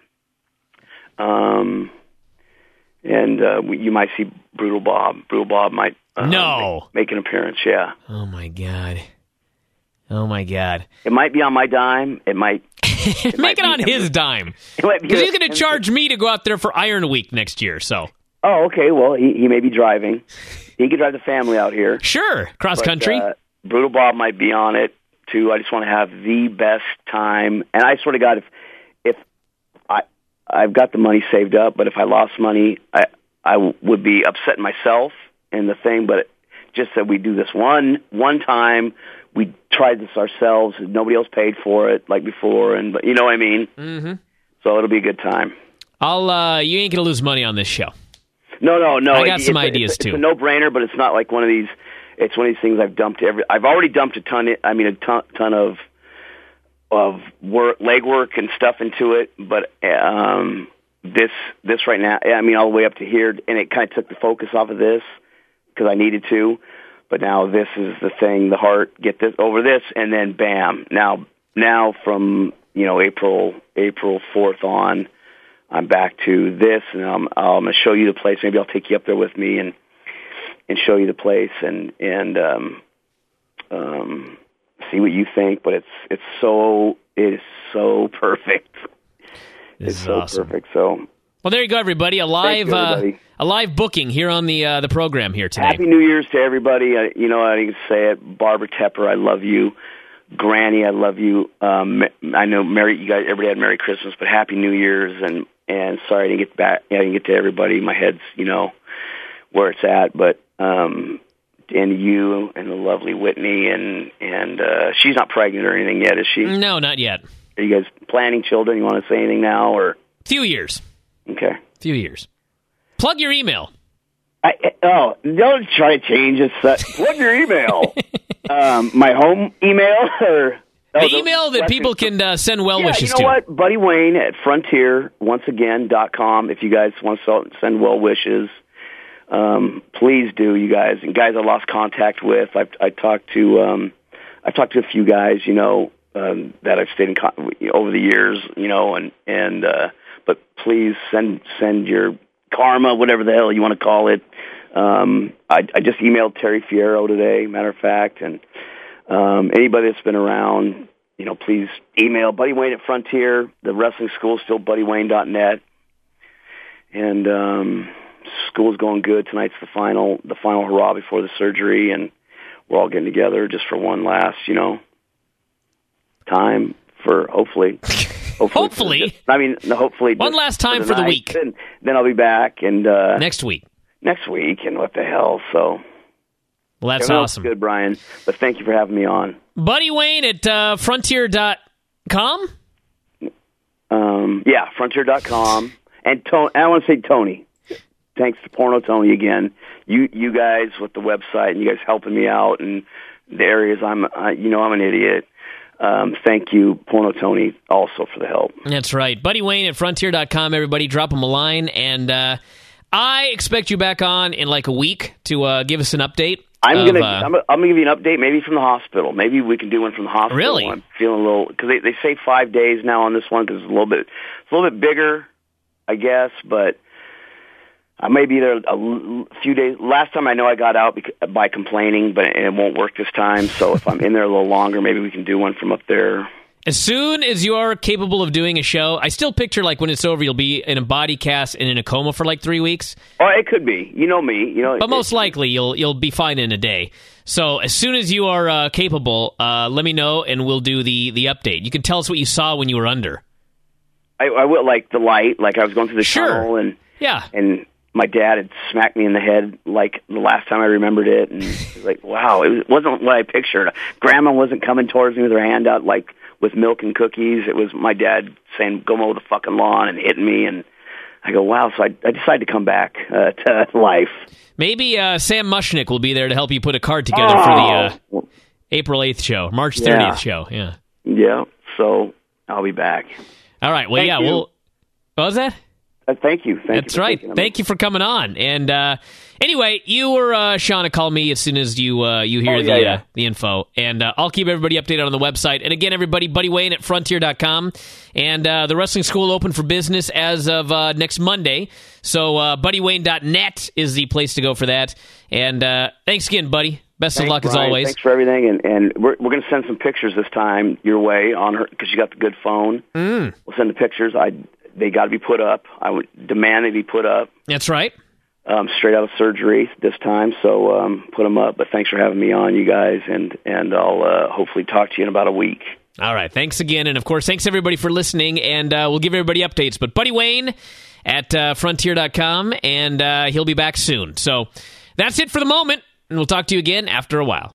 Um, and uh, we, you might see Brutal Bob. Brutal Bob might uh, no. make, make an appearance, yeah. Oh, my God. Oh, my God. It might be on my dime. It might... It Make it on be, his dime. Because he's going to charge me to go out there for Iron Week next year, so... Oh, okay. Well, he, he may be driving. He could drive the family out here. Sure. Cross but, country. Uh, Brutal Bob might be on it, too. I just want to have the best time. And I swear to God, if if I, I've got the money saved up, but if I lost money, I, I would be upsetting myself and the thing, but just that we do this one one time. We tried this ourselves. Nobody else paid for it like before, and but you know what I mean? Mm-hmm. So it'll be a good time. I'll. Uh, you ain't going to lose money on this show. No, no, no. I got it, some it's ideas, a, it's, too. It's a no-brainer, but it's not like one of these... It's one of these things I've dumped every... I've already dumped a ton, I mean, a ton, ton of of work, legwork and stuff into it, but um, this this right now, I mean, all the way up to here, and it kind of took the focus off of this because I needed to, but now this is the thing, the heart, get this over this, and then bam. Now, now from, you know, April April fourth on, I'm back to this, and I'm, I'm going to show you the place. Maybe I'll take you up there with me and and show you the place and and um, um, see what you think. But it's it's so it is so perfect. This it's is so awesome. perfect. So well, there you go, everybody. A live you, uh, a live booking here on the uh, the program here today. Happy New Year's to everybody. Uh, you know, I didn't say it. Barbara Tepper, I love you. Granny, I love you. Um, I know Merry, you guys, everybody had Merry Christmas, but Happy New Year's, and and sorry I didn't get back. I didn't get to everybody. My head's, you know, where it's at, but um, and you and the lovely Whitney, and and uh, she's not pregnant or anything yet, is she? No, not yet. Are you guys planning children? You want to say anything now, or few years? Okay, few years. Plug your email. I, oh, don't try to change this. Uh, plug your email. um, my home email or oh, the email that people can uh, send well yeah, wishes to. You know to. what? Buddy Wayne at Frontier once again dot com. If you guys want to send well wishes, um, please do, you guys. And guys, I lost contact with. I've I talked to um, I've talked to a few guys, you know, um, that I've stayed in con- over the years, you know, and and uh, but please send send your karma, whatever the hell you want to call it. Um, I, I just emailed Terry Fierro today, matter of fact, and um, anybody that's been around, you know, please email Buddy Wayne at Frontier. The wrestling school is still buddy wayne dot net, and um, school's going good. Tonight's the final, the final hurrah before the surgery, and we're all getting together just for one last, you know, time for hopefully. Hopefully, hopefully. I mean, hopefully. One last time for the, for the week. Then, then I'll be back and uh, next week. Next week, and what the hell? So, well, that's yeah, awesome. Good, Brian. But thank you for having me on. Buddy Wayne at uh, frontier dot com. Um, yeah, frontier dot com. And to- I want to say Tony. Thanks to Porno Tony again. You you guys with the website and you guys helping me out and the areas I'm. Uh, you know, I'm an idiot. Um, thank you, Porno Tony, also for the help. That's right. Buddy Wayne at frontier dot com, everybody. Drop him a line. And uh, I expect you back on in like a week to uh, give us an update. I'm of, going to uh, I'm, I'm gonna give you an update maybe from the hospital. Maybe we can do one from the hospital. Really? I'm feeling a little, because they, they say five days now on this one because it's a little bit, it's a little bit bigger, I guess, but I may be there a l- few days. Last time I know I got out bec- by complaining, but and it won't work this time. So if I'm in there a little longer, maybe we can do one from up there. As soon as you are capable of doing a show, I still picture like when it's over, you'll be in a body cast and in a coma for like three weeks. Oh, it could be. You know me. You know, but most likely you'll you'll be fine in a day. So as soon as you are uh, capable, uh, let me know and we'll do the the update. You can tell us what you saw when you were under. I, I will like the light. Like I was going through the sure. tunnel and yeah, and my dad had smacked me in the head like the last time I remembered it, and it was like, wow, it wasn't what I pictured. Grandma wasn't coming towards me with her hand out like with milk and cookies. It was my dad saying, "Go mow the fucking lawn," and hitting me, and I go, wow. So I, I decided to come back uh, to life. Maybe uh, Sam Mushnick will be there to help you put a card together oh. for the uh, April eighth show, March thirtieth yeah. show. Yeah, yeah. So I'll be back. All right. Well, Thank yeah. you. Well, what was that? Uh, thank you. Thank That's you right. Thank you for coming on. And uh, anyway, you were uh, Sean to call me as soon as you uh, you hear oh, yeah, the yeah. Uh, the info. And uh, I'll keep everybody updated on the website. And again, everybody, Buddy Wayne at frontier dot com. And uh, the wrestling school open for business as of uh, next Monday. So uh, buddy wayne dot net is the place to go for that. And uh, thanks again, buddy. Best Thanks, of luck Brian. as always. Thanks for everything. And, and we're, we're going to send some pictures this time your way on her because you got the good phone. Mm. We'll send the pictures. I They got to be put up. I would demand they be put up. That's right. Um, straight out of surgery this time, so um, put them up. But thanks for having me on, you guys, and, and I'll uh, hopefully talk to you in about a week. All right. Thanks again. And, of course, thanks, everybody, for listening, and uh, we'll give everybody updates. But Buddy Wayne at uh, frontier dot com, and uh, he'll be back soon. So that's it for the moment, and we'll talk to you again after a while.